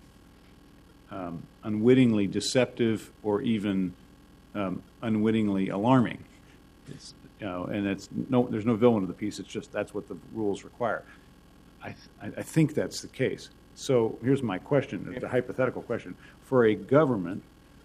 unwittingly deceptive or even unwittingly alarming. And there's no villain to the piece. It's just that's what the rules require. I think that's the case. So here's my question, the hypothetical question. For a government,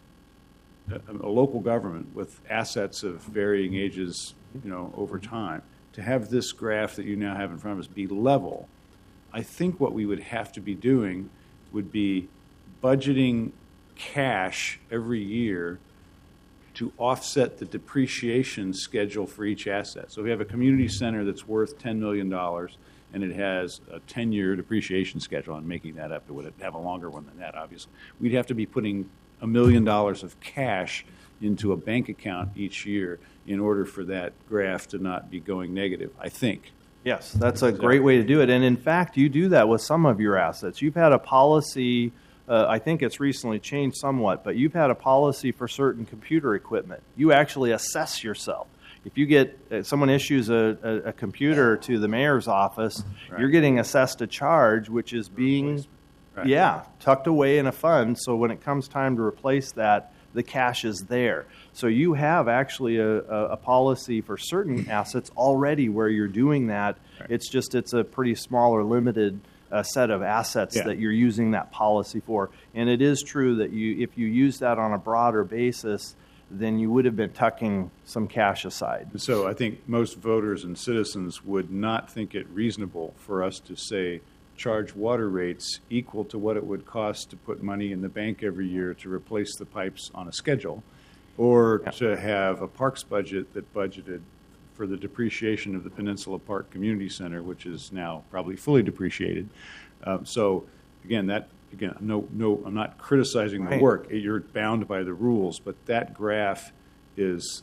a local government with assets of varying ages, over time, to have this graph that you now have in front of us be level, I think what we would have to be doing would be budgeting cash every year to offset the depreciation schedule for each asset. So we have a community center that's worth $10 million, and it has a 10-year depreciation schedule. I'm making that up. It would have a longer one than that, obviously. We'd have to be putting $1 million of cash into a bank account each year in order for that graph to not be going negative, I think. Yes, that's a great way to do it. And in fact, you do that with some of your assets. You've had a policy, I think it's recently changed somewhat, but you've had a policy for certain computer equipment. You actually assess yourself. If you get, someone issues a computer to the mayor's office, right, you're getting assessed a charge, which is being, right, tucked away in a fund. So when it comes time to replace that, the cash is there. So you have actually a policy for certain assets already where you're doing that. Right. It's a pretty small or limited set of assets that you're using that policy for. And it is true that if you use that on a broader basis, then you would have been tucking some cash aside. So I think most voters and citizens would not think it reasonable for us to say charge water rates equal to what it would cost to put money in the bank every year to replace the pipes on a schedule, or to have a parks budget that budgeted for the depreciation of the Peninsula Park Community Center, which is now probably fully depreciated. So again, no, I'm not criticizing the work. You're bound by the rules, but that graph is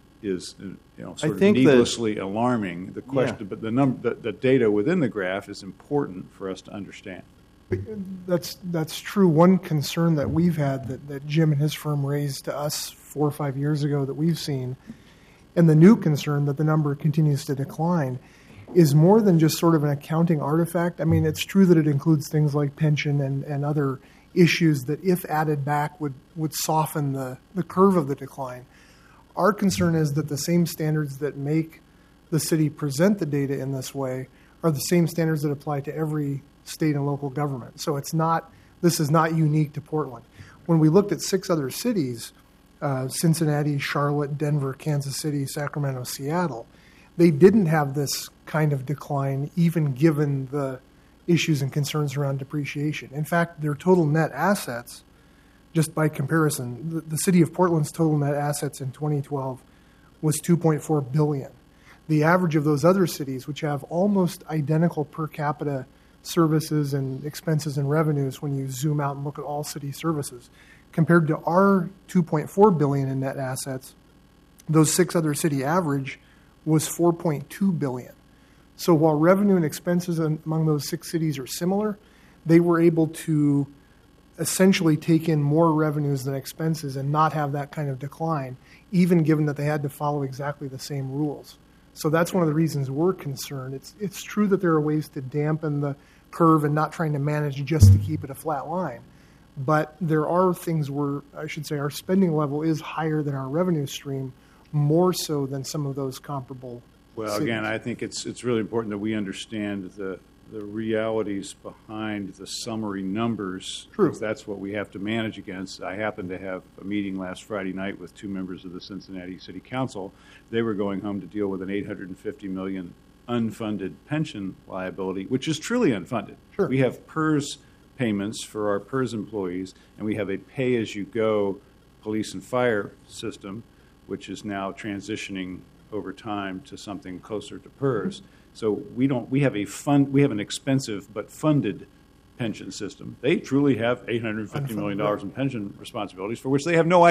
sort of needlessly alarming. The question, but the data within the graph is important for us to understand. That's true. One concern that we've had that Jim and his firm raised to us 4 or 5 years ago that we've seen, and the new concern that the number continues to decline, is more than just sort of an accounting artifact. I mean, it's true that it includes things like pension and other issues that, if added back, would soften the curve of the decline. Our concern is that the same standards that make the city present the data in this way are the same standards that apply to every state and local government. So this is not unique to Portland. When we looked at 6 other cities, Cincinnati, Charlotte, Denver, Kansas City, Sacramento, Seattle, they didn't have this kind of decline, even given the issues and concerns around depreciation. In fact, their total net assets, just by comparison, the city of Portland's total net assets in 2012 was $2.4 billion. The average of those other cities, which have almost identical per capita services and expenses and revenues when you zoom out and look at all city services, compared to our $2.4 billion in net assets, those 6 other city average was $4.2 billion. So while revenue and expenses among those 6 cities are similar, they were able to essentially take in more revenues than expenses and not have that kind of decline, even given that they had to follow exactly the same rules. So that's one of the reasons we're concerned. It's true that there are ways to dampen the curve and not trying to manage just to keep it a flat line. But there are things where, I should say, our spending level is higher than our revenue stream, more so than some of those comparable cities. Again, I think it's really important that we understand the the realities behind the summary numbers. True. Because that's what we have to manage against. I happened to have a meeting last Friday night with 2 members of the Cincinnati City Council. They were going home to deal with an $850 million unfunded pension liability, which is truly unfunded. Sure. We have PERS payments for our PERS employees, and we have a pay-as-you-go police and fire system, which is now transitioning over time to something closer to PERS. So we have an expensive but funded pension system. They truly have $850 million in pension responsibilities for which they have no idea